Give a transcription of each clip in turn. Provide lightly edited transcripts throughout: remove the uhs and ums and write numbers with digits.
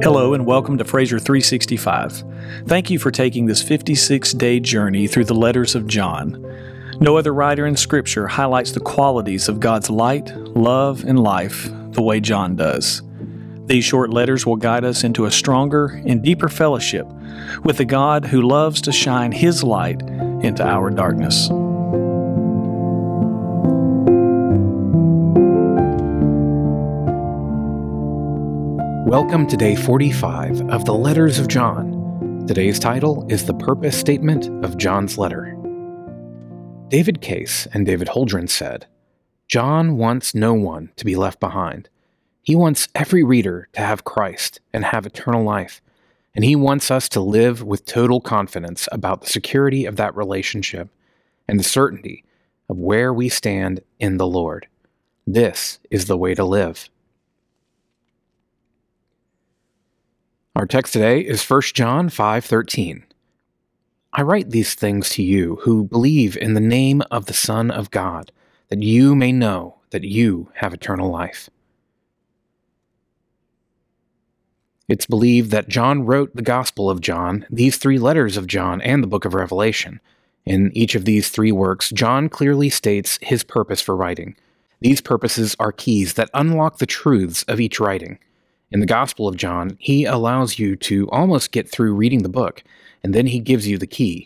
Hello and welcome to Fraser 365. Thank you for taking this 56-day journey through the letters of John. No other writer in Scripture highlights the qualities of God's light, love, and life the way John does. These short letters will guide us into a stronger and deeper fellowship with the God who loves to shine His light into our darkness. Welcome to day 45 of the Letters of John. Today's title is The Purpose Statement of John's Letter. David Case and David Holdren said, "John wants no one to be left behind. He wants every reader to have Christ and have eternal life, and he wants us to live with total confidence about the security of that relationship and the certainty of where we stand in the Lord. This is the way to live." Our text today is 1 John 5:13. "I write these things to you who believe in the name of the Son of God, that you may know that you have eternal life." It's believed that John wrote the Gospel of John, these three letters of John, and the book of Revelation. In each of these three works, John clearly states his purpose for writing. These purposes are keys that unlock the truths of each writing. In the Gospel of John, he allows you to almost get through reading the book, and then he gives you the key.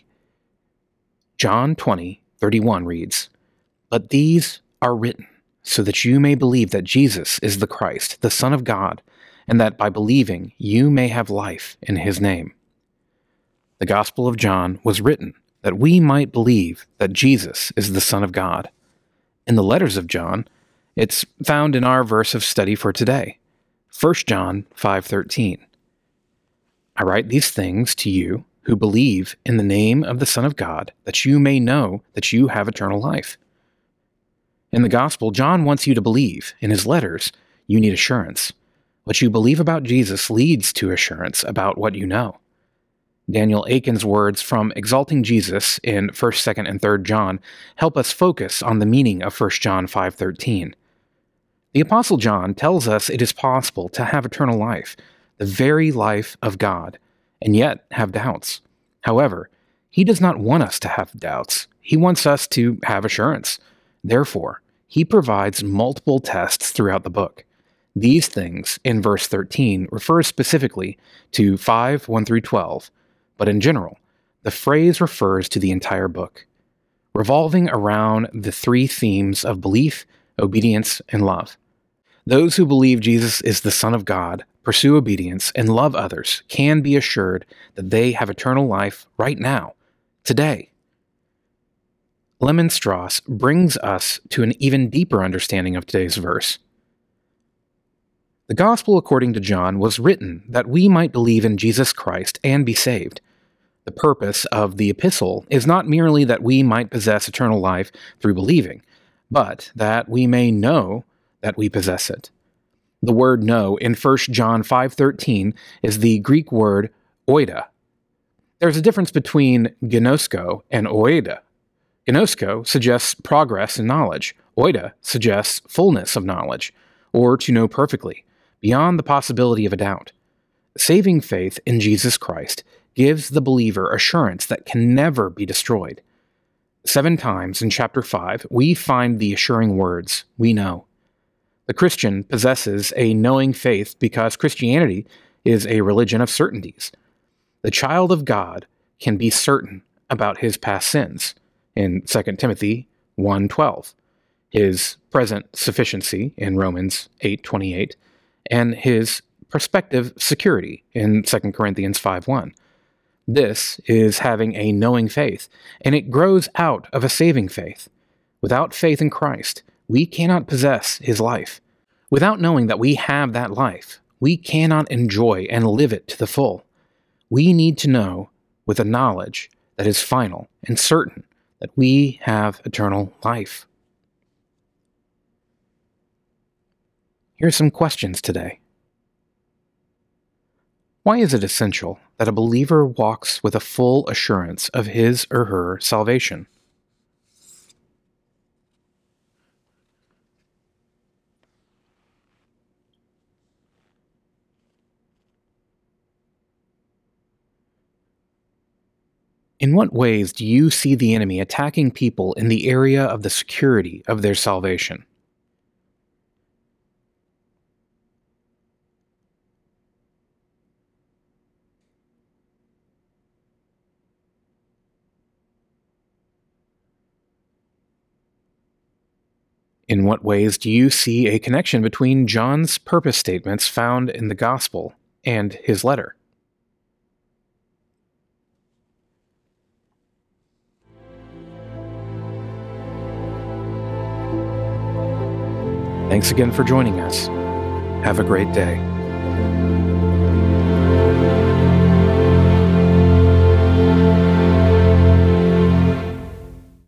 John 20:31 reads, "But these are written so that you may believe that Jesus is the Christ, the Son of God, and that by believing you may have life in his name." The Gospel of John was written that we might believe that Jesus is the Son of God. In the letters of John, it's found in our verse of study for today. 1 John 5:13. "I write these things to you who believe in the name of the Son of God, that you may know that you have eternal life." In the Gospel, John wants you to believe. In his letters, you need assurance. What you believe about Jesus leads to assurance about what you know. Daniel Aiken's words from Exalting Jesus in 1st, 2nd, and 3rd John help us focus on the meaning of 1 John 5:13. The Apostle John tells us it is possible to have eternal life, the very life of God, and yet have doubts. However, he does not want us to have doubts. He wants us to have assurance. Therefore, he provides multiple tests throughout the book. These things, in verse 13, refer specifically to 5:1-12, but in general, the phrase refers to the entire book, revolving around the three themes of belief, obedience, and love. Those who believe Jesus is the Son of God, pursue obedience, and love others can be assured that they have eternal life right now, today. Lemon Strauss brings us to an even deeper understanding of today's verse. "The Gospel according to John was written that we might believe in Jesus Christ and be saved. The purpose of the epistle is not merely that we might possess eternal life through believing, but that we may know that we possess it." The word "know" in 1 John 5:13 is the Greek word oida. There's a difference between gnosko and oida. Gnosko suggests progress in knowledge. Oida suggests fullness of knowledge, or to know perfectly, beyond the possibility of a doubt. Saving faith in Jesus Christ gives the believer assurance that can never be destroyed. 7 times in chapter 5, we find the assuring words, "We know." The Christian possesses a knowing faith because Christianity is a religion of certainties. The child of God can be certain about his past sins in 2 Timothy 1:12, his present sufficiency in Romans 8:28, and his prospective security in 2 Corinthians 5:1. This is having a knowing faith, and it grows out of a saving faith. Without faith in Christ, we cannot possess his life. Without knowing that we have that life, we cannot enjoy and live it to the full. We need to know with a knowledge that is final and certain that we have eternal life. Here are some questions today. Why is it essential that a believer walks with a full assurance of his or her salvation? In what ways do you see the enemy attacking people in the area of the security of their salvation? In what ways do you see a connection between John's purpose statements found in the Gospel and his letter? Thanks again for joining us. Have a great day.